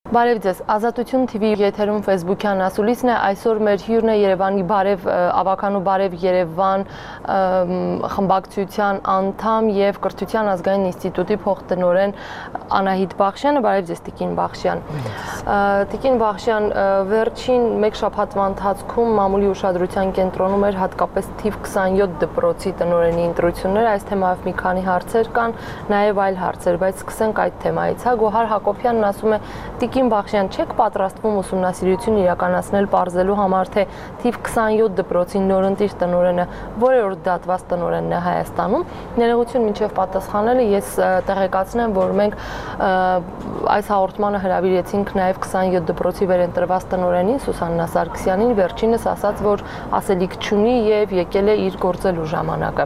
Բարև ձեզ, Ազատություն TV եթերում Facebook-յան ասուլիսն է, այսօր մեր հյուրն է Երևանի Բարև ավականու Բարև Երևան խմբակցության անդամ եւ Կրթության ազգային ինստիտուտի փոխտնօրեն Անահիտ Բախշյանը, բարև ձեզ Տիկին Բախշյան։ Տիկին Բախշյան, վերջին մեկ շաբաթվա ընթացքում մամուլի ուշադրության կենտրոնում էր հատկապես թիվ 27 դպրոցի տնօրենի ընտրությունները, այս թեմայով մի քանի հարցեր կան, նաեւ այլ հարցեր, բայց սկսենք այդ թեմայից, հա, Գոհար Հակոբյանն ասում է Տիկին Բախշյան, չեք պատրաստվում ուսումնասիրություն իրականացնել պարզելու համար, թե թիվ 27 դպրոցի նորընտիր տնօրենը որերորդ դատված տնօրենն է Հայաստանում։ Ներողություն մինչև պատասխանելը ես տեղեկացնեմ, որ մենք այս հաղորդմանը հրավիրեցինք նաև 27 դպրոցի վերընտրված տնօրենին Սուսաննա Սարգսյանին, վերջինս ասաց, որ ասելիք չունի եւ եկել է իր գործելու ժամանակը։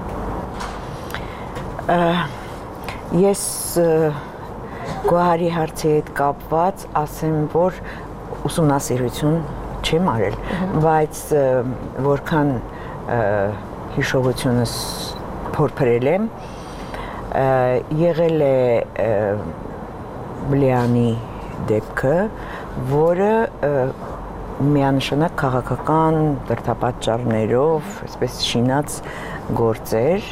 Ես Գոհարի հարցի հետ կապված ասեմ, որ ուսումնասիրություն չեմ արել, բայց որքան հիշողությունս փորփրել եմ, եղել է Բլեանի դեպքը, որը միանշանակ քաղաքական դրդապատճառներով, այսպես շինած գործեր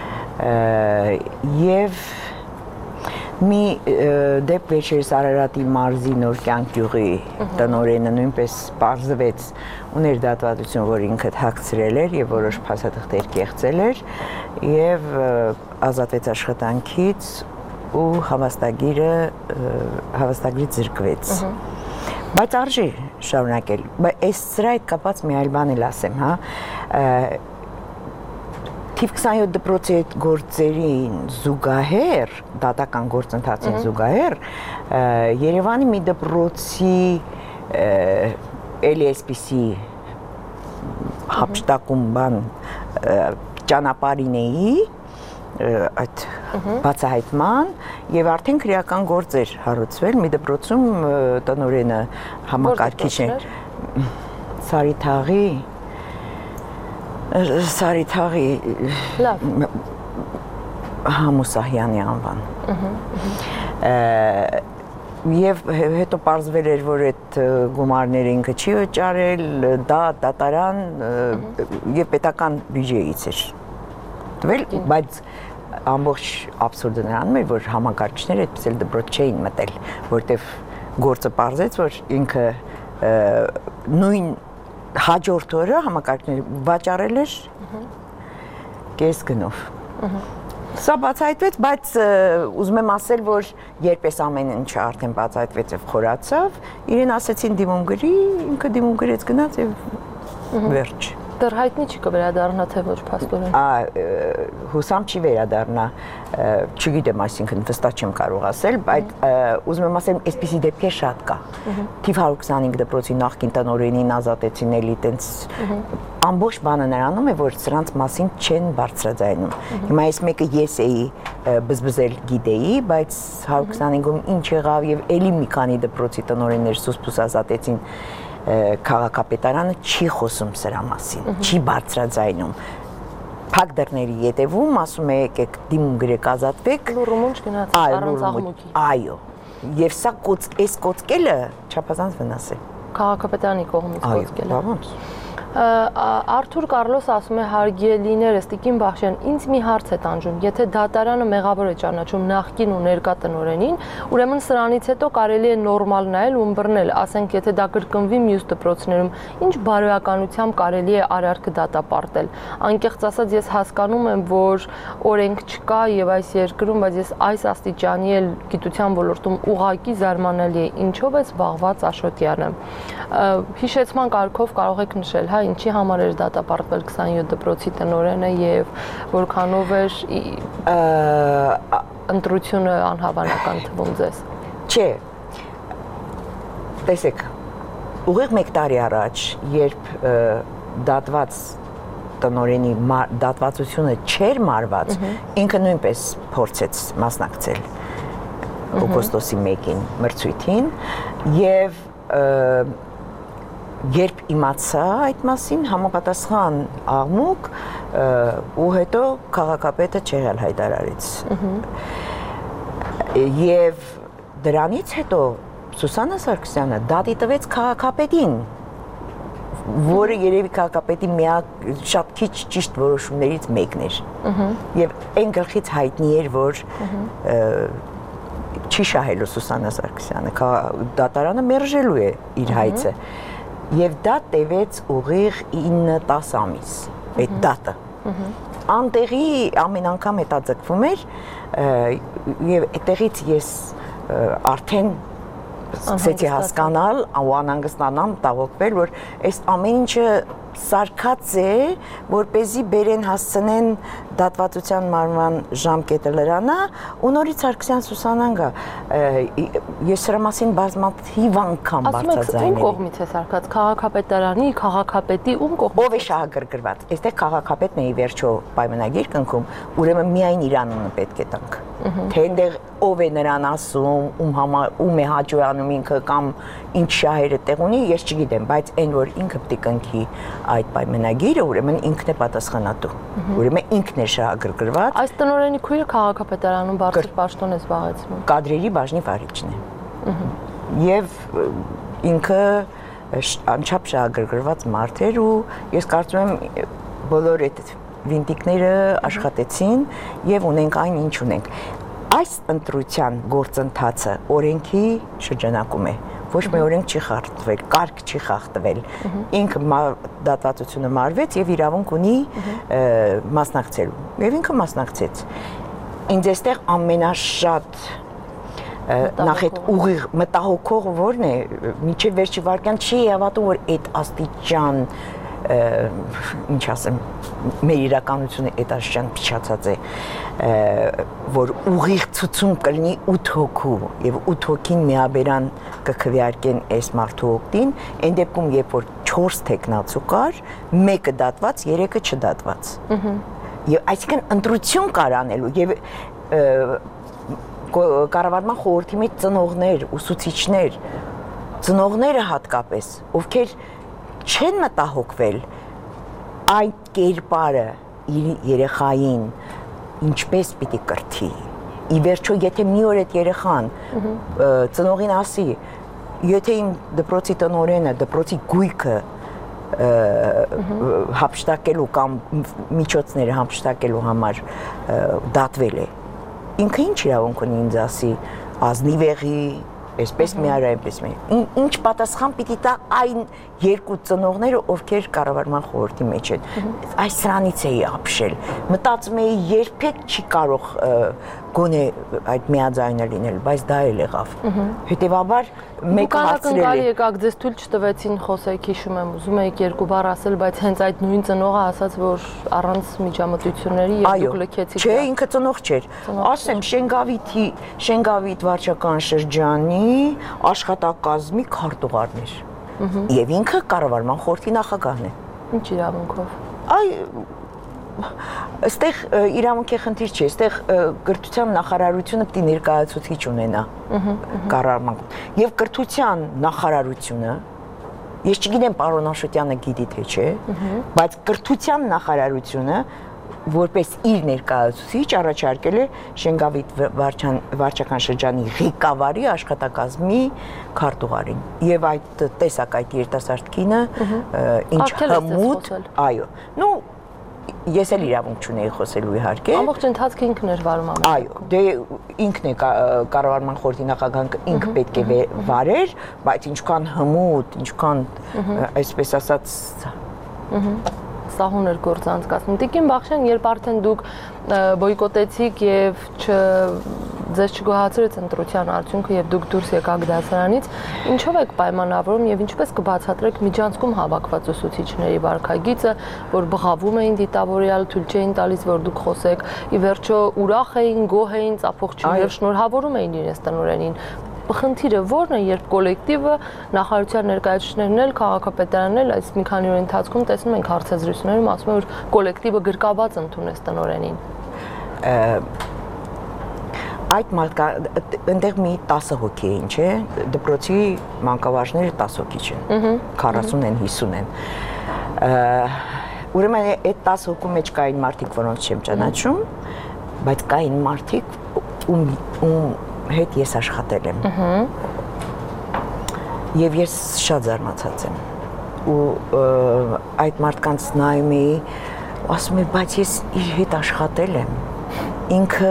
եւ մի դեպք վերջերս Արարատի մարզի Նոր կյանք գյուղի տնօրենը նույնպես պարզվեց ուներ դատվածություն, որ ինքը հագցրել էր եւ որոշ փաստաթղթեր կեղծել էր եւ ազատվեց աշխատանքից ու հավաստագրից զրկվեց։ Բայց արժի շարունակել։ Բայց այս սրա հետ կապած մի այլ բան էլ ասեմ, հա։ Թիվ 27 դպրոցի այդ գործերին զուգահեռ, դատական գործընթացին զուգահեռ, Երևանի մի դպրոցի էլի այսպիսի հապշտակում բան ճանապարհին էի, այդ բացահայտման եւ արդեն քրեական գործեր հարուցվել մի դպրոցում տնօրենը համակարգիչ է Սարիթաղի Մուսահյանի անվան։ Եվ հետո պարզվել էր, որ այդ գումարները ինքը չի վճարել, դա դատարան եւ պետական բյուջեից էր տվել, բայց ամբողջ աբսուրդը նրանում էր, որ համակարգիչները այդպես էլ դպրոց չէին մտել, որտեվ գործը պարզեց, որ ինքը նույն հաջորդ օրը համակարգիչները վաճառել էր կես գնով։ Սա բացահայտվեց, բայց ուզում եմ ասել, որ երբ այս ամեն ինչը արդեն բացահայտվեց եւ խորացավ, իրեն ասեցին դիմում գրի, ինքը դիմում գրեց գնաց եւ վերջ։ Դեռ հայտնի չի կվերադառնա, թե ոչ փաստորեն։ Հուսամ չի վերադառնա, չգիտեմ, այսինքն վստահ չեմ կարող ասել, բայց ուզում եմ ասել, այսպիսի դեպքեր շատ կա։ Թիվ 125 դպրոցի նախկին տնօրենին ազատեցին էլի տենց ամբողջ բանը նրանում է, որ սրանց մասին չեն բարձրաձայնում։ Հիմա այս մեկը ես էի բզբզել գիտեի, բայց 125-ում ինչ եղավ եւ էլի մի քանի դպրոցի տնօրեններ սուսպուս ազատեցին քաղաքապետարանը չի խոսում սրա մասին, չի բարձրաձայնում։ Փակ դռների ետևում ասում է եկեք դիմում գրեք ազատվեք։ Լուրումունջ գնաց առանց աղմուկի։ Այո։ Եվ սա այս կոծկելը չափազանց վնաս է։ Քաղաքապետարանի կողմից կոծկելը։ Այո, ոնց։ Արթուր Կարլոսը ասում է հարգելիներս Տիկին Բախշյան, ինձ մի հարց է տանջում, եթե դատարանը մեղավոր է ճանաչում նախկին ու ներկա տնօրենին, ուրեմն սրանից հետո կարելի է նորմալ նայել ու ըմբռնել, ասենք եթե դա կրկնվի մյուս դպրոցներում, ինչ բարոյականությամբ կարելի է արարքը դատապարտել։ Անկեղծ ասած ես հասկանում եմ, որ օրենք չկա եւ այս երկրում, բայց ես այս աստիճանի էլ գիտության ոլորտում ուղղակի զարմանալի է, ինչով է զբաղված Աշոտյանը։ Հիշեցման կարգով կարող եք նշել, հա, ինչի համար էր դատապարտվել 27 դպրոցի տնօրենը եւ որքանով էր ընտրությունը անհավանական թվում ձեզ։ Չէ։ Տեսեք, ուղիղ մեկ տարի առաջ, երբ դատված տնօրենի դատվածությունը չէր մարված, ինքը նույնպես փորձեց մասնակցել օգոստոսի 1-ին մրցույթին եւ երբ իմացա այդ մասին, համապատասխան աղմուկ ու հետո քաղաքապետը չեղյալ հայտարարեց։ Եվ դրանից հետո Սուսանա Սարգսյանը դատի տվեց քաղաքապետին, որը երևի քաղաքապետի միակ շատ քիչ ճիշտ որոշումներից մեկն էր։ Եվ այն գլխից հայտնի էր, որ չի շահելու Սուսանա Սարգսյանը, դատարանը մերժելու է իր հայցը։ Եւ դա տևեց ուղիղ 9-10 ամիս, այդ դատը։ Անտեղի ամեն անգամ հետաձգվում էր եւ այդտեղից ես արդեն սկսեցի հասկանալ, ու անհանգստանամ, տաղոկվել, որ այս ամեն ինչը սարքած է, որպեսզի բերեն հասցնեն դատվածության մարման ժամկետը լրանա, ու նորից Սարգսյան Սուսանան գա։ Ես սրա մասին բազմաթիվ անգամ բարձրաձայնել եմ։ Ում կողմից է սարքած, քաղաքապետարանի, քաղաքապետի ում կողմից։ Ով է շահագրգռված։ Այստեղ քաղաքապետն է ի վերջո պայմանագիր կնքում, ուրեմն միայն իր անունը պետք է տանք։ Թե այնտեղ ով է նրան ասում, ում է հաճոյանում ինքը կամ ինչ շահերը տեղ ունի, ես չգիտեմ, բայց այն որ ինքը պետք է կնքի այդ պայմանագիրը, ուրեմն ինքն է պատասխանատու։ Ուրեմն ինքն է շահագրգռված։ Այս տնօրենի քույրը քաղաքապետարանում բարձր պաշտոն է զբաղեցնում։ Կադրերի բաժնի վարիչն է։ Եվ ինքը անչափ շահագրգռված մարդ էր ու ես կարծում եմ բոլոր այդ վինտիկները աշխատեցին եւ ունենք այն ինչ ունենք։ Այս ընտրության գործընթացը օրենքի շրջանակում է։ Ոչ մի օրենք չի խախտվել, կարգ չի խախտվել։ Ինքը դատվածությունը մարվեց եւ իրավունք ունի մասնակցելու։ Եվ ինքը մասնակցեց։ Ինձ էստեղ ամենաշատ նախ այդ ուղիղ մտահոգողը որն է, մինչև վերջի վարքյան չի հավատում, որ այդ աստիճան ինչ ասեմ, մեր իրականությունը այդ աստիճան փչացած է, որ ուղիղ ցուցում կլինի 8 հոգու եւ 8 հոգին միաբերան կքվեարկեն այս մարդու օգտին, այն դեպքում երբ որ 4 տեխնացու կար, մեկը դատված, 3-ը չդատված։ Եվ այսինքն ընտրություն կար անելու եւ կառավարման խորհրդի մեջ ծնողներ, ուսուցիչներ, ծնողները հատկապես, ովքեր չեն մտահոգվել այդ կերպարը իր երեխային ինչպես պիտի կրթի։ Ի վերջո, եթե մի օր այդ երեխան ծնողին ասի, եթե իմ դպրոցի տնօրենը, դպրոցի գույքը հափշտակելու կամ միջոցները հափշտակելու համար դատվել է, ինքը ինչ իրավունք ունի ինձ ասի, ազնիվ եղի, այսպես մի արա, այնպես մի։ Ինչ պատասխան պիտի տա այն երկու ծնողները, ովքեր կառավարման խորհրդի մեջ են։ Այս սրանից էի ապշել։ Մտածում էի երբեք չի կարող գոնե այդ միաձայնը լինել, բայց դա էլ եղավ։ Հետևաբար մեկը հարցրել է։ Եկաք ձեզ թույլ չտվեցին խոսեք, հիշում եմ, ուզում եք երկու բառ ասել, բայց հենց այդ նույն ծնողը ասաց, որ առանց միջամտությունների եւ դուք լքեցիք։ Չէ, ինքը ծնող չէր։ Ասեմ, Շենգավիթ վարչական շրջանի աշխատակազմի քարտուղարն էր։ Եվ ինքը կառավարման խորհրդի նախագահն է։ Ինչ իրավունքով։ Այ այստեղ իրավունքի խնդիր չի, այստեղ կրթության նախարարությունը պետք է ներկայացուցիչ ունենա կառավարման։ Եվ կրթության նախարարությունը, ես չգիտեմ պարոն Աշոտյանը գիտի թե չէ, բայց կրթության նախարարությունը որպես իր ներկայացուցիչ առաջարկել է Շենգավիթ վարչական շրջանի ղեկավարի աշխատակազմի քարտուղարին։ Եվ այդ տեսակ այդ երիտասարդ կինը ինչ հմուտ, այո։ Ну ես էլ իրավունք չունեի խոսելու իհարկե։ Ամբողջ ընթացքը ինքն էր վարում ամեն։ Այո, դե ինքն է կառավարման խորհրդի նախագահը ինքը պետք է վարեր, բայց ինչքան հմուտ, ինչքան այսպես ասած սահուն էր գործ անցկացնում։ Տիկին Բախշյան, երբ արդեն դուք բոյկոտեցիք եւ ձեզ չգոհացրեց ընտրության արդյունքը եւ դուք դուրս եկաք դասարանից, ինչով եք պայմանավորում եւ ինչպես կբացատրեք միջանցքում հավաքված ուսուցիչների վարքագիծը, որ բղավում էին դիտավորյալ, թույլ չէին տալիս, որ դուք խոսեք, ի վերջո ուրախ էին, գոհ էին, ծափողջում եւ շնորհավորում էին իրենց տնօրենին։ Խնդիրը ո՞րն է, երբ կոլեկտիվը, նախարարության ներկայացուցիչներն էլ, քաղաքապետարանն էլ այս մի քանի օրի ընթացքում տեսնում ենք հարցազրույցներում ասում են, որ կոլեկտիվը գրկաբաց ընդունեց տնօրենին։ Այդ մարդկա այնտեղ մի 10 հոգի էին, չէ՞, դպրոցի մանկավարժները 10 հոգի չեն, 40 են, 50 են։ Ուրեմն այդ 10 հոգու մեջ կային մարդիկ, որոնց չեմ ճանաչում, բայց կային մարդիկ, ում հետ ես աշխատել եմ։ Եվ ես շատ զարմացած եմ։ Ու այդ մարդկանց նայում էի, ասում եմ, բայց ես իր հետ աշխատել եմ։ Ինքը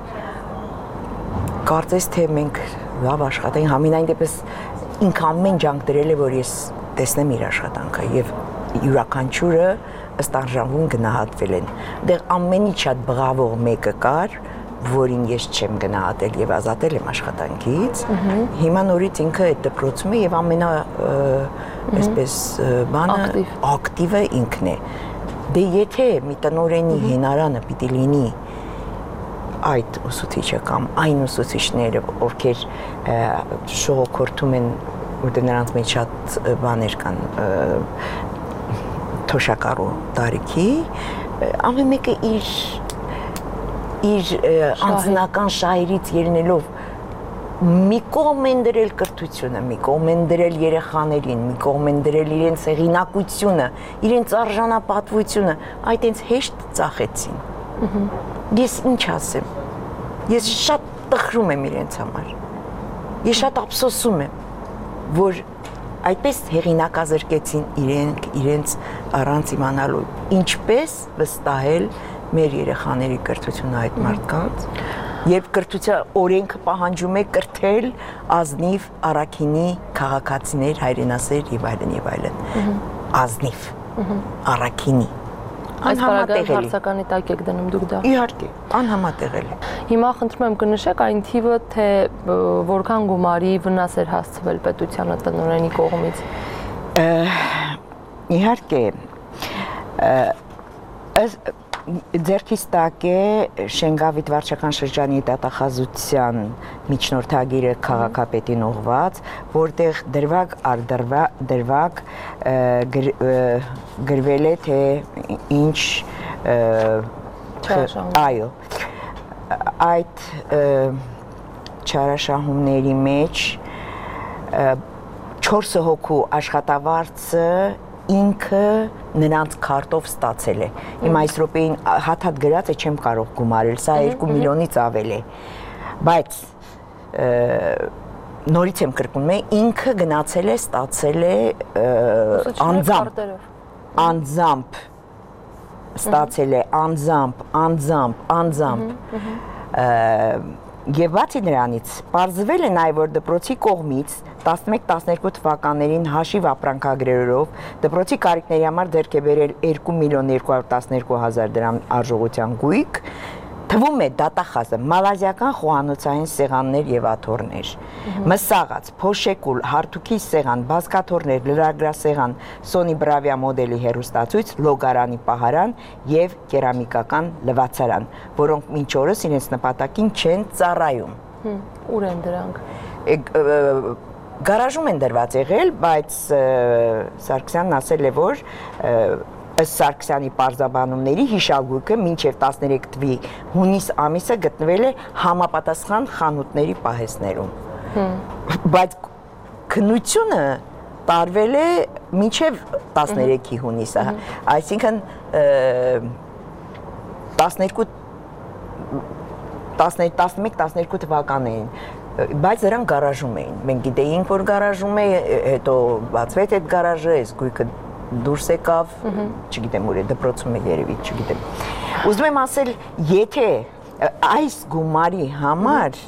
կարծես թե մենք լավ աշխատենք, համենայն դեպս ինքը ամեն ջանք դրել է, որ ես տեսնեմ իր աշխատանքը եւ յուրաքանչյուրը ըստ արժանվում գնահատվել են։ Դեռ ամենից շատ բղավող մեկը կար, որին ես չեմ գնահատել եւ ազատել եմ աշխատանքից։ Հիմա նորից ինքը այդ դպրոցում է եւ ամենա այսպես բանը ակտիվը ինքն է։ Դե եթե մի տնօրենի հենարանը պիտի լինի այդ ուսուցիչը կամ այն ուսուցիչները, ովքեր շողոքորթում են, որտեղ նրանց մեջ շատ բաներ կան թոշակառու տարիքի, ամեն մեկը իր անձնական շահերից ելնելով մի կողմ են դրել կրթությունը, մի կողմ են դրել երեխաներին, մի կողմ են դրել իրենց հեղինակությունը, իրենց արժանապատվությունը, այդ այնց հեշտ ծախեցին։ Ես ինչ ասեմ, ես շատ տխրում եմ իրենց համար, ես շատ ափսոսում եմ, որ այդպես հեղինակազրկեցին իրենց առանց իմանալու, ինչպես վստահել մեր երեխաների կրթությունը այդ մարդկանց, երբ կրթության օրենքը պահանջում է կրթել ազնիվ առաքինի քաղաքացիներ, հայրենասեր եւ այլն, ազնիվ առաքինի Այս բaragայում հարցականի տակ եք դնում դուք դա։ Իհարկե, անհամատեղելի։ Հիմա խնդրում եմ կնշեք այն թիվը, թե որքան գումարի վնաս էր հասցվել պետությանը տնօրենի կողմից։ Իհարկե, ձեռքից տակ է Շենգավիթ վարչական շրջանի դատախազության միջնորդագիրը քաղաքապետին ուղղված, որտեղ դրվագ գրվել է, թե ինչ այո, այդ չարաշահումների մեջ 4 հոգու աշխատավարձը ինքը նրանց քարտով ստացել է։ Հիմա այս րոպեին հատ գրած է չեմ կարող գումարել, սա 2 միլիոնից ավել է։ Բայց նորից եմ կրկնում, ինքը գնացել է, ստացել է անձամբ ստացել է անձամբ Եվ բացի նրանից, պարզվել է նաև, որ դպրոցի կողմից 11-12 թվականներին հաշիվ ապրանքագրերով դպրոցի կարիքների համար ձեռք է բերել 2.212.000 դրամ արժողության գույք, թվում է դատախազը մալազիական խոհանոցային սեղաններ եւ աթոռներ, մսաղած, փոշեկուլ, հարթուքի սեղան, բազկաթոռներ, լրագրասեղան, Sony Bravia մոդելի հեռուստացույց, լոգարանի պահարան եւ կերամիկական լվացարան, որոնք մինչ օրս իրենց նպատակին չեն ծառայում։ Ուր են դրանք։ Գարաժում են դրված եղել, բայց Սարգսյանն ասել է, որ ըստ Սարգսյանի պարզաբանումների հիշալգույքը մինչև 13 թվականի հունիս ամիսը գտնվել է համապատասխան խանութների պահեսներում։ Բայց քննությունը տարվել է մինչև 13-ի հունիսը, այսինքն 11-12 թվականներին, բայց դրանք գարաժում էին։ Մենք գիտեինք, որ գարաժում է, հետո բացվեց այդ գարաժը, այս գույքը դուրս եկավ, չգիտեմ ուր է, դպրոցում է երևի, չգիտեմ։ Ուզում եմ ասել, եթե այս գումարի համար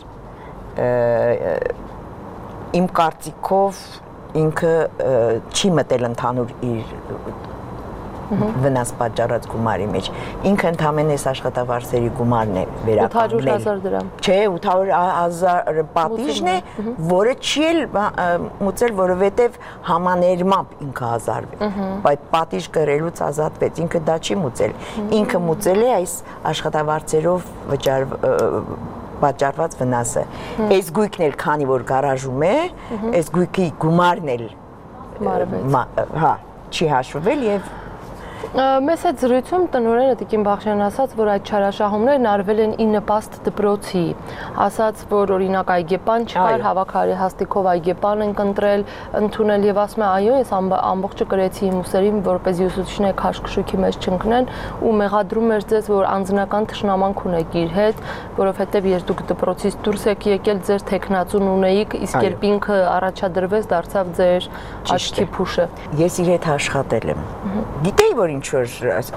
իմ կարծիքով ինքը չի մտել ընդհանուր իր վնաս պատճառած գումարի մեջ, ինքը ընդհանրապես այս աշխատավարձերի գումարն է վերականգնել։ 800,000 դրամ։ Չէ, 800,000 պատիժն է, որը չի էլ մուծել, որովհետև համաներմամբ ինքը ազատվել, բայց պատիժ կրելուց ազատվեց, ինքը դա չի մուծել։ Ինքը մուծել է այս աշխատավարձերով պատճառված վնասը։ Այս գույքն էլ քանի որ գարաժում է, այս գույքի գումարն էլ հա, չի հաշվվել եւ Մեծ այդ զրույցում տնօրենը Տիկին Բախշյանն ասաց, որ այդ չարաշահումներն արվել են ի նպաստ դպրոցի, ասաց, որ օրինակ այգեպան չկար, հավաքարի հաստիքով այգեպան են ընտրել, ընդունել եւ ասում է, այո, ես ամբողջը կրեցի իմ ուսերին, որպես ուսուցիչները քաշքշուքի մեջ չընկնեն ու մեղադրում էր ձեզ, որ անձնական թշնամանք ունեք իր հետ, որովհետեւ ես դուք դպրոցից դուրս եք եկել, ձեր տեխնացուն ունեիք, իսկ երբ ինքը առաջադրվեց, դարձավ ձեր աչքի փուշը։ Ես իր հետ աշխատել եմ։ Գիտեի, որ ինչ որ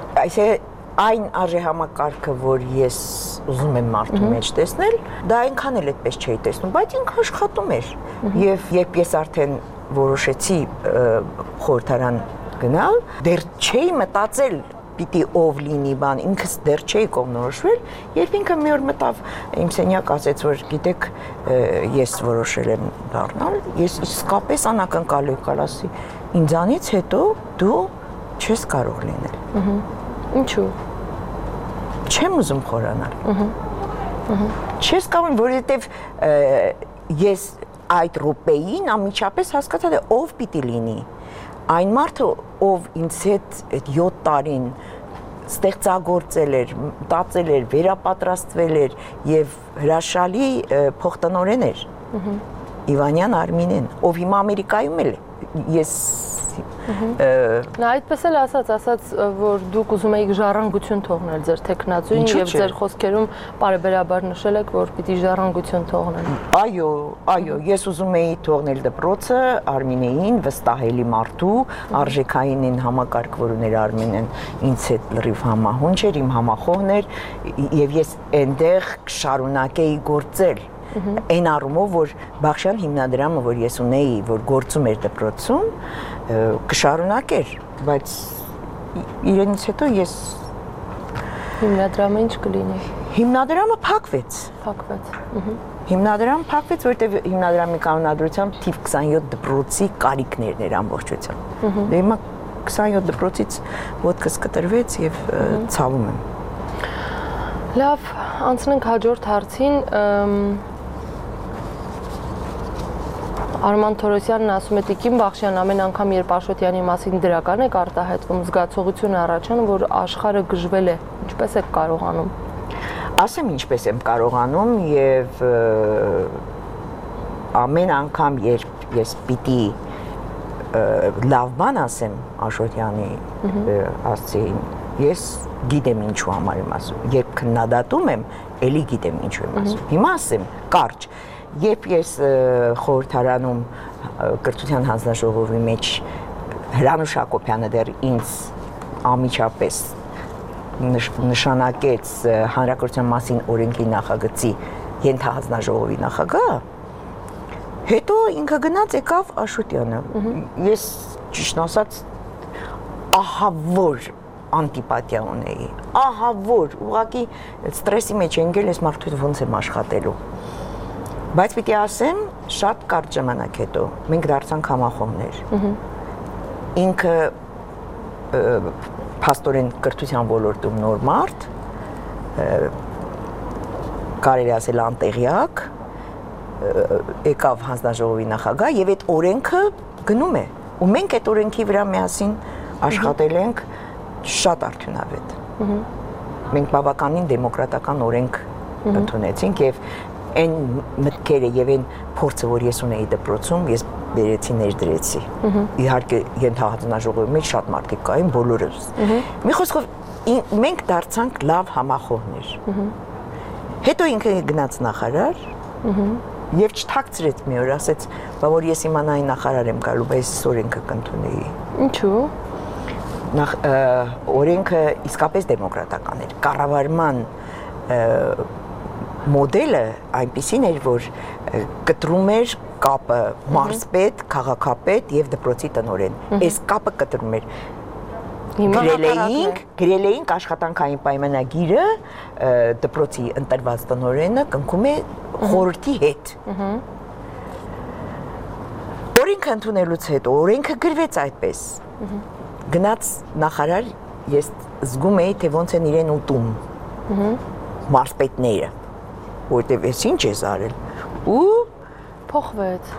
այն արժեհամակարգը, որ ես ուզում եմ մարդու մեջ տեսնել, դա այնքան էլ այդպես չէի տեսնում, բայց ինքը աշխատում էր։ Եվ երբ ես արդեն որոշեցի խորհրդարան գնալ, դեռ չէի մտածել պիտի ով լինի բան, ինքս դեռ չէի կողմնորոշվել, երբ ինքը մի օր մտավ իմ սենյակ, ասեց, որ գիտեք, ես որոշել եմ դառնալ, ես իսկապես անակնկալ եկալ, ասի, ինձանից հետո դու չես կարող լինել։ Ինչու։ Չեմ ուզում խորանալ։ Չես կարող, որովհետև ես այդ րոպեին անմիջապես հասկացա, թե ով պիտի լինի։ Այն մարդը, ով ինձ հետ այդ 7 տարին ստեղծագործել էր, մտածել էր, վերապատրաստվել էր եւ հրաշալի փոխտնօրեն էր։ Իվանյան Արմինեն, ով հիմա Ամերիկայում է, ես Նա այդպես էլ ասաց, որ դուք ուզում եք ժառանգություն թողնել ձեր տեխնացուին եւ ձեր խոսքերում բարեբերաբար նշել եք, որ պիտի ժառանգություն թողնեն։ Այո, ես ուզում էի թողնել դպրոցը Արմինեին, վստահելի մարդու, արժեքային համակարգ, որ ուներ Արմինեն, ինձ հետ լրիվ համահունչ էր, իմ համախոհն էր եւ ես այնտեղ կշարունակեի գործել։ Այն առումով, որ Բախշյան հիմնադրամը, որ ես ունեի, որ գործում էր դպրոցում, կշարունակեր, բայց իրենից հետո ես հիմնադրամը ինչ կլինի։ Հիմնադրամը փակվեց։ Հիմնադրամը փակվեց, որտեղ հիմնադրամի կանոնադրությամբ թիվ 27 դպրոցի կարիքներն էր ամբողջությամբ։ Դե հիմա 27 դպրոցից ոտքս կտրվեց եւ ցավում եմ։ Լավ, անցնենք հաջորդ հարցին։ Արման Թորոսյանն ասում է Տիկին Բախշյան, ամեն անգամ երբ Աշոտյանի մասին դրական եք արտահայտվում, զգացողություն առաջանում, որ աշխարհը գժվել է։ Ինչպես եք կարողանում։ Ասեմ ինչպես եմ կարողանում եւ ամեն անգամ երբ ես պիտի լավ բան ասեմ Աշոտյանի ասցին, ես գիտեմ ինչու համար եմ ասում։ Երբ քննադատում եմ, էլի գիտեմ ինչու եմ ասում։ Հիմա ասեմ կարճ, երբ ես խորհրդարանում կրթության հանձնաժողովի մեջ Հրանուշ Հակոբյանը դեռ ինձ անմիջապես նշանակեց հանրակրթության մասին օրենքի նախագծի ենթահանձնաժողովի նախագահ, հետո ինքը գնաց եկավ Աշոտյանը։ Ես ճիշտ ասած ահա որ անտիպատիա ունեի, ահա որ ուղղակի ստրեսի մեջ ընկել ես մարդու ոնց եմ աշխատելու։ Բայց պիտի ասեմ, շատ կարճ ժամանակ հետո մենք դարձանք համախոհներ։ Ինքը փաստորեն կրթության ոլորտում նոր մարդ, կարելի ասել անտեղյակ, եկավ հանձնաժողովի նախագահ եւ այդ օրենքը գնում է։ Ու մենք այդ օրենքի վրա միասին աշխատել ենք շատ արդյունավետ։ Մենք բավականին դեմոկրատական օրենք ընդունեցինք եւ այն մտքերը եւ այն փորձը, որ ես ունեի դպրոցում, ես բերեցի ներդրեցի։ Իհարկե ենթահանձնաժողովի մեջ շատ մարդիկ կային, բոլորս։ Մի խոսքով մենք դարձանք լավ համախոհներ։ Հետո ինքը գնաց նախարար եւ չթաքցրեց մի օր, ասեց, բա որ ես իմանայի նախարար եմ գալու, բայց օրենքը կընդունեի։ Ինչու։ Օրենքը իսկապես դեմոկրատական էր։ Կառավարման մոդելը այնպիսին էր, որ կտրում էր կապը մարզպետ, քաղաքապետ եւ դպրոցի տնօրեն։ Այս կապը կտրում էր։ Գրել էինք աշխատանքային պայմանագիրը, դպրոցի ընտրված տնօրենը կնքում է խորհրդի հետ։ Օրենքը ընդունելուց հետո օրենքը գրվեց այդպես։ Գնաց նախարար, ես զգում էի, թե ոնց են իրեն ուտում մարզպետները, որտեվ ես ինչ ես արել։ Ու փոխվեց։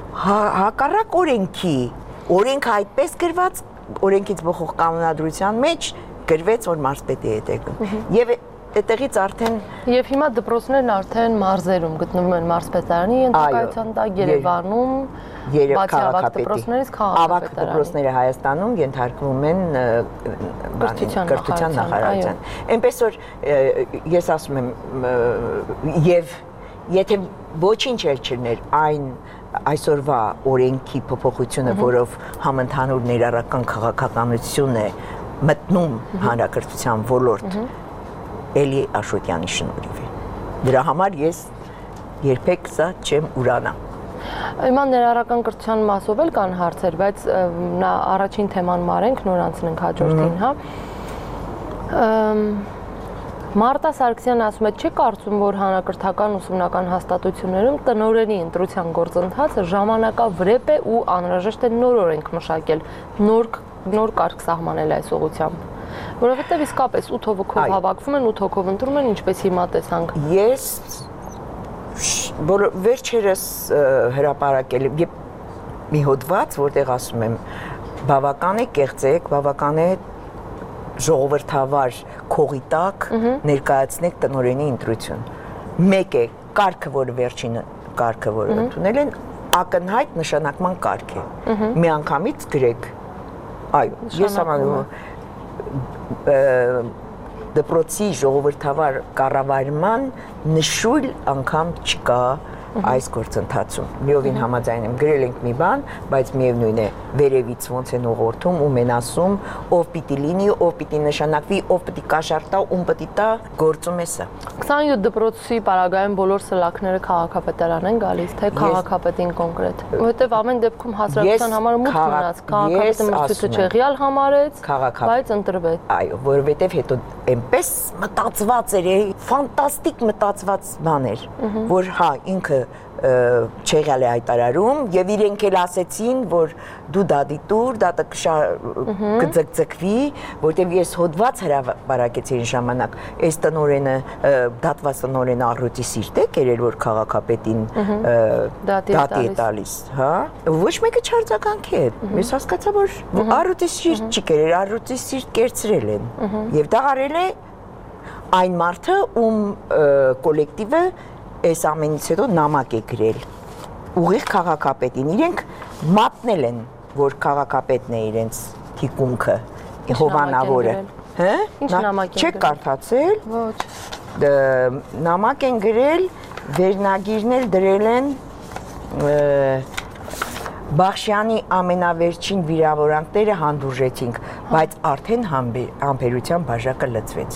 Հակառակ օրենքի, օրենքը այդպես գրված, օրենքից բխող կանոնադրության մեջ գրվեց, որ մարզպետի հետ եկան։ Եվ այդտեղից արդեն Եվ հիմա դպրոցներն արդեն մարզերում գտնվում են մարզպետարանի ենթակայության տակ, Երևանում, բացի ավագ դպրոցներից ավագ դպրոցները Հայաստանում ենթարկվում են կրթության նախարարության։ Այնպես որ ես ասում եմ, եւ եթե ոչինչ էլ չներ այն այսօրվա օրենքի փոփոխությունը, որով համընդհանուր ներառական քաղաքականություն է մտնում հանրակրթության ոլորտ, Էլի Աշոտյանի շնորհիվ է։ Դրա համար ես երբեք սա չեմ ուրանա։ Հիմա ներառական կրթության մասով էլ կան հարցեր, բայց նա առաջին թեման մարենք, նոր անցնենք հաջորդին, հա։ Մարտա Սարգսյանն ասում է, չի կարծում, որ հանրակրթական ուսումնական հաստատություններում տնօրենի ընտրության գործընթացը ժամանակավրեպ է ու անհրաժեշտ է նոր օրենք մշակել, նոր կարգ սահմանել այս ուղղությամբ։ Որովհետև իսկապես 8 հոգով հավաքվում են, 8 հոգով ընտրում են, ինչպես հիմա տեսանք։ Ես վերջերս հրապարակել եմ մի հոդված, որտեղ ասում եմ, բավական է կեղծեք, բավական է ժողովրդավար քողի տակ ներկայացնեք տնօրենի ընտրություն։ Մեկ է կարգը, որ վերջին կարգը, որ ընդունել են, ակնհայտ նշանակման կարգ է։ Միանգամից գրեք։ Այո, ես համաձայն դպրոցի ժողովրդավար կառավարման նշույլ անգամ չկա այս գործընթացում։ Միովին համաձայն եմ, գրել ենք մի բան, բայց միևնույն է, վերևից ոնց են ուղղորդում ու մեն ասում, ով պիտի լինի, ով պիտի նշանակվի, ով պիտի կաշառ տա, ում պիտի տա, գործում է սա։ 27 դպրոցի պարագայում բոլոր սլաքները քաղաքապետարան են գալիս, թե քաղաքապետին կոնկրետ։ Որովհետև ամեն դեպքում հասարակության համար մուտք մնաց, քաղաքապետը մրցույթը չեղյալ համարեց, բայց ընտրվեց։ Այո, որովհետև հետո այնպես մտածված էր, ֆանտաստիկ մտածված բան էր, որ հա ինքը չեղյալ է հայտարարում եւ իրենք էլ ասեցին, որ դու դատի տուր, դատը կձգձգվի, որտեւ ես հոդված հրապարակեցի այն ժամանակ, այս տնօրենը դատված տնօրենը առյուծի սիրտ է կերել, որ քաղաքապետին դատի է տալիս, հա, ոչ մեկը չարձագանքեց։ Ես հասկացա, որ առյուծի սիրտ չի կերել, առյուծի սիրտ կերծրել են եւ դա արել է այն մարդը, ում կոլեկտիվը այս ամենից հետո նամակ է գրել ուղիղ քաղաքապետին, իրենք մատնել են, որ քաղաքապետն է իրենց թիկունքը, հովանավորը, հա? Ինչ նամակ են չեք կարդացել։ Ոչ։ Նամակ են գրել, վերնագիրն էլ դրել են Բախշյանի ամենավերջին վիրավորանքները հանդուրժեցինք, բայց արդեն համբերության բաժակը լցվեց։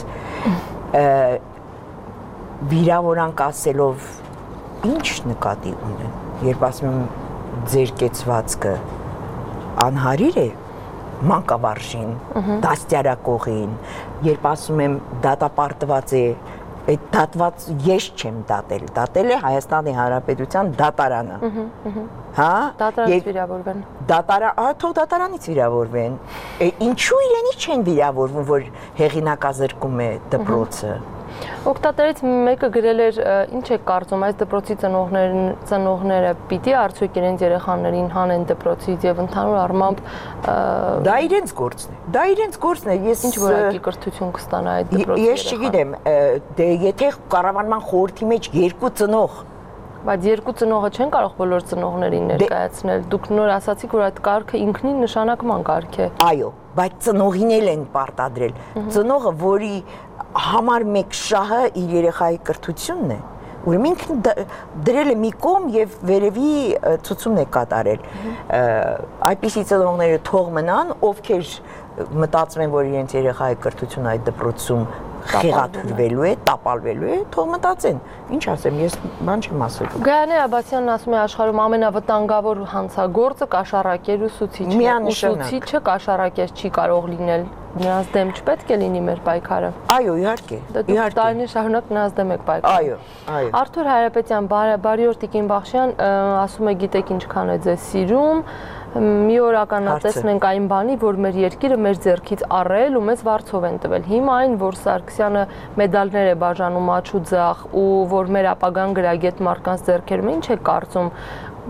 Վիրավորանք ասելով ինչ նկատի ունեն, երբ ասում եմ ձեր կեցվածքը անհարիր է մանկավարժին, դաստիարակողին, երբ ասում եմ դատապարտված է, այդ դատված ես չեմ դատել է Հայաստանի Հանրապետության դատարանը, հա? Դատարանից վիրավորվեն։ Թող դատարանից վիրավորվեն, ինչու իրենից չեն վիրավորվում, որ հեղինակազրկում է դպրոցը։ Օգտատերից մեկը գրել էր, ինչ է կարծում, այս դպրոցի ծնողները պիտի արդյոք իրենց երեխաներին հանեն դպրոցից եւ ընդհանուր առմամբ դա իրենց գործն է, ես ինչ որակի կրթություն կստանա այդ դպրոցի ես չգիտեմ, դե եթե կառավարման խորհրդի մեջ երկու ծնող, բայց երկու ծնողը չեն կարող բոլոր ծնողներին ներկայացնել, դուք նոր ասացիք, որ այդ կարգը ինքնին նշանակման կարգ է։ Այո, բայց ծնողին էլ են պարտադրել, ծնողը, որի համար մեկ շահը իր երեխայի կրթությունն է, ուրեմն ինքն դրել է մի կողմ եւ վերևի ցուցումն է կատարել։ Այդպիսի ծնողները թող մնան, ովքեր մտածում են, որ իրենց երեխայի կրթությունը այդ դպրոցում խեղաթյուրվելու է, տապալվելու է, թող մտածեն։ Ինչ ասեմ, ես բան չեմ ասել։ Գայանե Աբասյանն ասում է աշխարհում ամենավտանգավոր հանցագործը կաշառակեր ուսուցիչն է։ Ուսուցիչը կաշառակեր չի կարող լինել։ Նրանց դեմ չպետք է լինի մեր պայքարը։ Այո, իհարկե։ Դուք տարիներ շարունակ նրանց դեմ եք պայքարում։ Այո։ Արթուր Հայրապետյան, բարիօր Տիկին Բախշյան, ասում է գիտեք ինչքան է ձեզ սիրում, մի օր ականատեսնենք այն բանի, որ մեր երկիրը մեր ձեռքից առել ու մեզ վարձով են տվել։ Հիմա այն, որ Սարգսյանը մեդալներ է բաժանում աչու ձախ ու որ մեր ապագան գրագետ մարդկանց ձեռքերում է, ինչ է կարծում,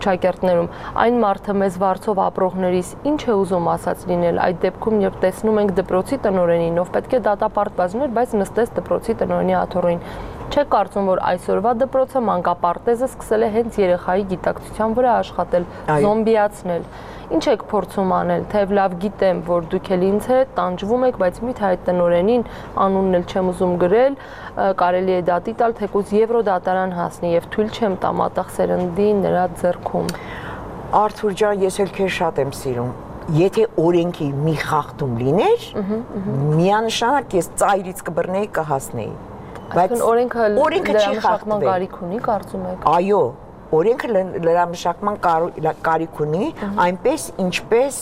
շրջակերտներում, այն մարդը մեզ վարձով ապրողներիս ինչ է ուզում ասած լինել այդ դեպքում, երբ տեսնում ենք դպրոցի տնօրենին, ով պետք է դատապարտված լիներ, բայց նստեց դպրոցի տնօրենի աթոռին։ Չեք կարծում, որ այսօրվա դպրոցը մանկապարտեզը սկսել է հենց երեխայի գիտակցության վրա աշխատել, զոմբիացնել։ Ինչ եք փորձում անել, թեև լավ գիտեմ, որ դուք էլ ինձ հետ տանջվում եք, բայց միթե այդ տնօրենին անունն էլ չեմ ուզում գրել, կարելի է դատի տալ, թեկուզ Եվրոդատարան հասնի եւ թույլ չեմ տա մատաղ սերնդի նրա ձեռքում։ Արթուր ջան, ես էլ քեզ շատ եմ սիրում։ Եթե օրենքի մի խախտում լիներ, միանշանակ ես ծայրից կբռնեի, կհասնեի։ Բայց օրենքը չի խախտվել։ Կարիք ունի, կարծում եք։ Այո, օրենքը լրամշակման կարիք ունի, այնպես ինչպես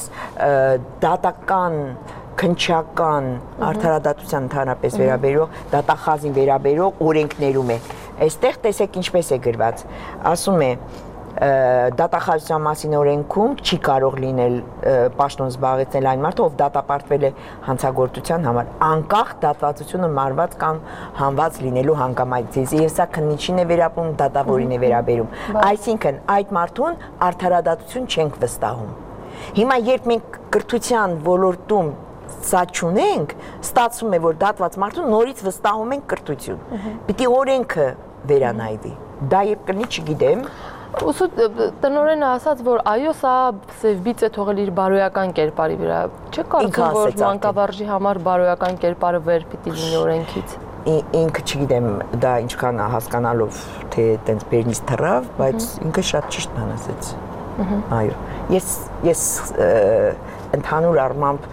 դատական, քննչական, արդարադատության ընդհանրապես վերաբերող, դատախազին վերաբերող օրենքներում է։ Այստեղ տեսեք ինչպես է գրված։ Ասում է դատախազության մասին օրենքում չի կարող լինել պաշտոն զբաղեցնել այն մարդը, ով դատապարտվել է հանցագործության համար, անկախ դատվածությունը մարված կամ հանված լինելու հանգամանքից, եւ սա քննիչին է վերաբերում, դատավորին է վերաբերում։ Այսինքն այդ մարդուն արդարադատություն չենք վստահում։ Հիմա երբ մենք կրթության ոլորտում սա չունենք, ստացվում է, որ դատված մարդուն նորից վստահում ենք կրթություն։ Պիտի օրենքը վերանայվի։ Դա երբ կլինի, չգիտեմ։ Ուսու տնօրենը ասաց, որ այո, սա սևբից է թողել իր բարոյական կերպարի վրա։ Չեք կարծում, որ մանկավարժի համար բարոյական կերպարը վեր պիտի լինի օրենքից։ Ինքը չգիտեմ, դա ինչքան հասկանալով, թե տենց բերնից թռավ, բայց ինքը շատ ճիշտ բան ասեց։ Այո։ Ես ընդհանուր առմամբ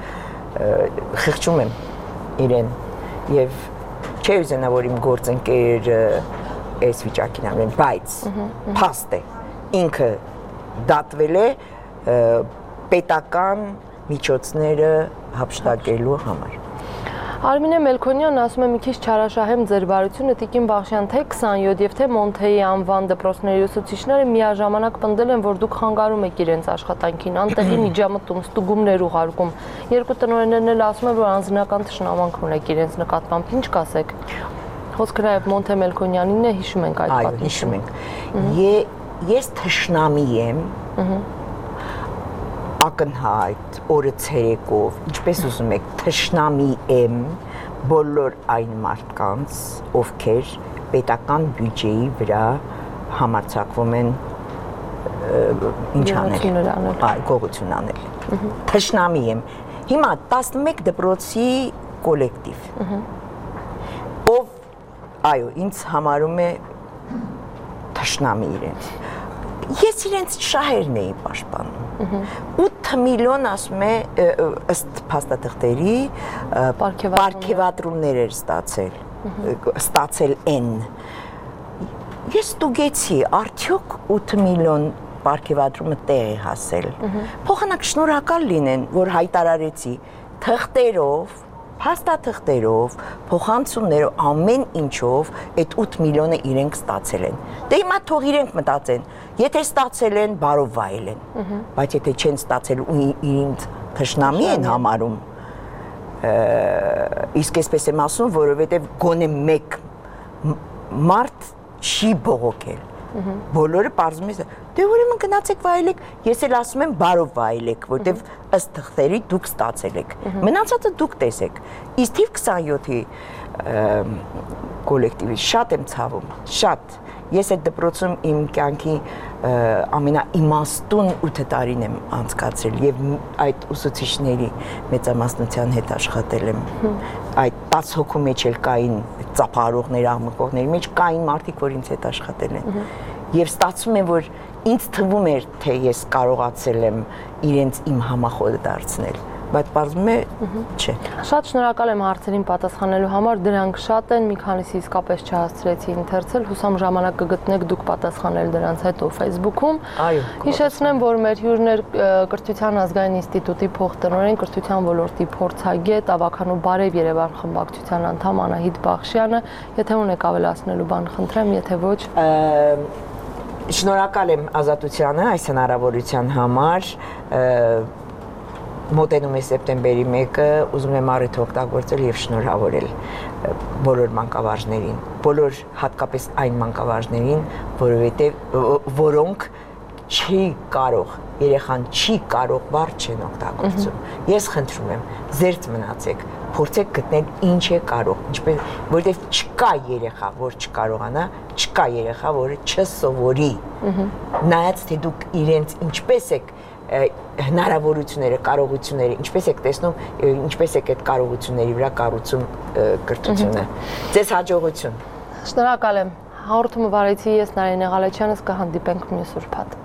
խղճում եմ իրեն եւ չի ուզենա, որ իմ գործընկերը այս վիճակին ամեն, բայց փաստ է, ինքը դատվել է պետական միջոցները հափշտակելու համար։ Արմինե Մելքոնյանն ասում է մի քիչ չարաշահեմ ձեր բարությունը, Տիկին Բախշյան, թե 27 եւ թե Մոնթեի անվան դպրոցների ուսուցիչները միաժամանակ պնդել են, որ դուք խանգարում եք իրենց աշխատանքին, անտեղի միջամտում, ստուգումներ ուղարկում։ Երկու տնօրեններն էլ ասում են, որ անձնական թշնամանք ունեք իրենց նկատմամբ, ինչ կասեք։ Խոսքը նաև Մոնթե Մելքոնյանին է, հիշում ենք այդ պատմությունը։ Այո, հիշում ենք։ Ես թշնամի եմ, ակնհայտ, օրը ցերեկով, ինչպես ուզում եք, թշնամի եմ բոլոր այն մարդկանց, ովքեր պետական բյուջեի վրա համարձակվում են ինչ անել, գողություն անել։ Թշնամի եմ։ Հիմա 11 դպրոցի կոլեկտիվ, ով այո, ինձ համարում է թշնամի իրենց։ Ես իրենց շահերն էի պաշտպանում։ 8 միլիոն ասում է ըստ փաստաթղթերի պարգևատրումներ էր ստացել N։ Ես ստուգեցի, արդյոք 8 միլիոն պարգևատրումը տեղ է հասել։ Փոխանակ շնորհակալ լինեն, որ հայտարարեցի թղթերով, փաստաթղթերով, փոխանցումներով, ամեն ինչով այդ 8 միլիոնը իրենք ստացել են։ Դե հիմա թող իրենք մտածեն, եթե ստացել են, բարով վայել են, բայց եթե չեն ստացել ու ինձ թշնամի են համարում, իսկ այսպես եմ ասում, որովհետև գոնե մեկ մարդ չի բողոքել, բոլորը պարզում է, դե ուրեմն գնացեք վայելեք, ես էլ ասում եմ բարով վայելեք, որտեվ ըստ թղթերի դուք ստացել եք, մնացածը դուք տեսեք, իսկ թիվ 27-ի կոլեկտիվի շատ եմ ցավում, շատ, ես այդ դպրոցում իմ կյանքի ամենաիմաստուն 8 տարին եմ անցկացրել եւ այդ ուսուցիչների մեծամասնության հետ աշխատել եմ, այդ 10 հոգու մեջ էլ կային ծափարողներ, աղմկողների մեջ կային մարդիկ, որ ինձ հետ աշխատել են եւ ստացվում է, որ ինձ թվում էր, թե ես կարողացել եմ իրենց իմ համախոհը դարձնել, բայց պարզվում է, չէ։ Շատ շնորհակալ եմ հարցերին պատասխանելու համար, դրանք շատ են, մի քանիսի իսկապես չհասցրեցի ընթերցել, հուսամ ժամանակ կգտնեք դուք պատասխանել դրանց հետո Facebook-ում։ Այո։ Հիշեցնեմ, որ մեր հյուրն էր Կրթության ազգային ինստիտուտի փոխտնօրեն, կրթության ոլորտի փորձագետ, Ավագանու Բարև Երևան խմբակցության անդամ Անահիտ Բախշյանը, եթե ունեք ավելացնելու բան, խնդրեմ, եթե ոչ։ Շնորհակալ եմ Ազատությանը այս հնարավորության համար, մոտենում է սեպտեմբերի 1-ը, ուզում եմ առիթ օգտագործել եւ շնորհավորել բոլոր մանկավարժներին, բոլոր հատկապես այն մանկավարժներին, որովհետեւ որոնք չի կարող, երեխան չի կարող բառ չեն օգտագործում։ Ես խնդրում եմ, զերծ մնացեք, փորձեք գտնել ինչ է կարող, ինչպես, որովհետև չկա երեխա, որ չկարողանա, չկա երեխա, որը չսովորի։ Նայած թե դուք իրենց ինչպես եք հնարավորությունները, կարողությունները, ինչպես եք տեսնում, ինչպես եք այդ կարողությունների վրա կառուցում կրթությունը։ Ձեզ հաջողություն։ Շնորհակալ եմ։ Հաղորդումը վարեցի ես Նարինե Ղալեչյանս, կհանդիպենք մյուս ուրբաթ։